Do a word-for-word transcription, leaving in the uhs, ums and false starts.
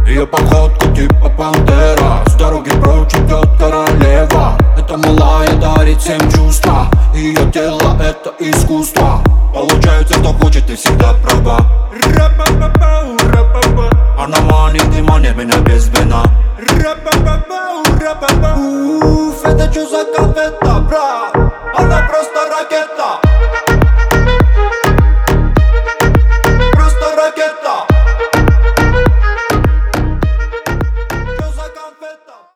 Ее походка типа пантера, с дороги прочь идет королева. Эта малая дарит всем чувства, ее тело это искусство. Получается, кто хочет, ты всегда права. Она манит и манит меня без вина. Уф, это чё за конфета, брат?